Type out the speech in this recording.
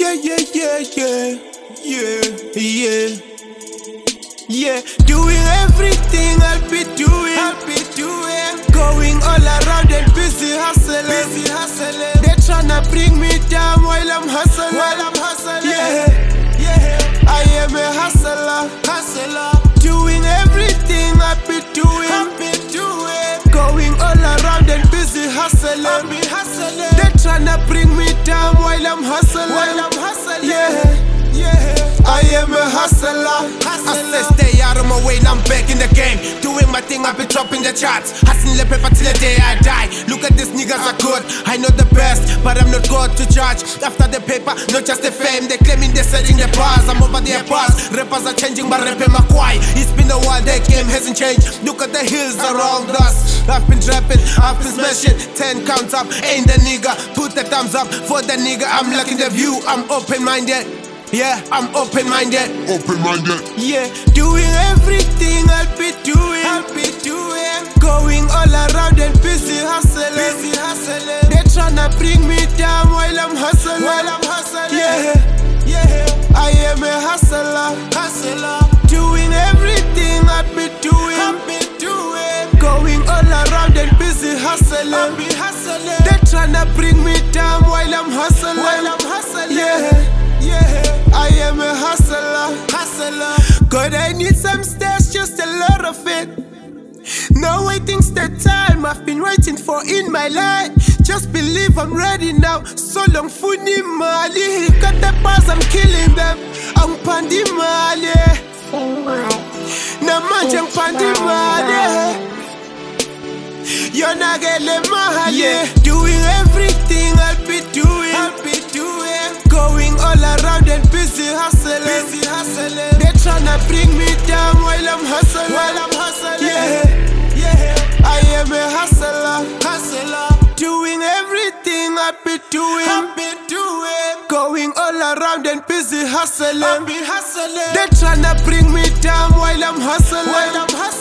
Yeah, doing everything I'll be doing. Going all around and busy hustling. They tryna bring me down while I'm hustling. Yeah, I am a hustler. Doing everything I'll be doing. Going all around and busy hustling. They tryna bring me down while I'm hustling. Yeah, I am a hustler. I say stay out of my way, now I'm back in the game. Doing my thing, I've been dropping the charts. Hustling the paper till the day I die. Look at these niggas are good, I know the best, but I'm not God to judge. After the paper, not just the fame. They claiming they're setting the bars, I'm over their bars. Rappers are changing, but rapping my quiet. It's been a while, the game hasn't changed. Look at the hills around us. I've been trapping, I've been smashing. 10 counts up, ain't the nigga. Put the thumbs up for the nigga. I'm liking the view, I'm open-minded. Yeah, I'm open-minded. Yeah, doing everything I'll be doing. Going all around and busy hustling. They tryna bring me down while I'm hustling. Yeah, I am a hustler. Doing everything I'll be doing. Going all around and busy hustling. They tryna bring me down while I'm hustling. Yeah, I am a hustler. God, I need some stash, just a lot of it. No waiting's the time I've been waiting for in my life. Just believe I'm ready now. So long funi mali. Got the bars, I'm killing them. I'm pandi mali. Na manjang pandi mali. You're not getting mahali. Doing everything I'll be doing. Going all around and busy hustling. They tryna bring me down while I'm hustling. Yeah, I am a hustler. Doing everything I've been doing. Going all around and busy hustling. They tryna bring me down while I'm hustling.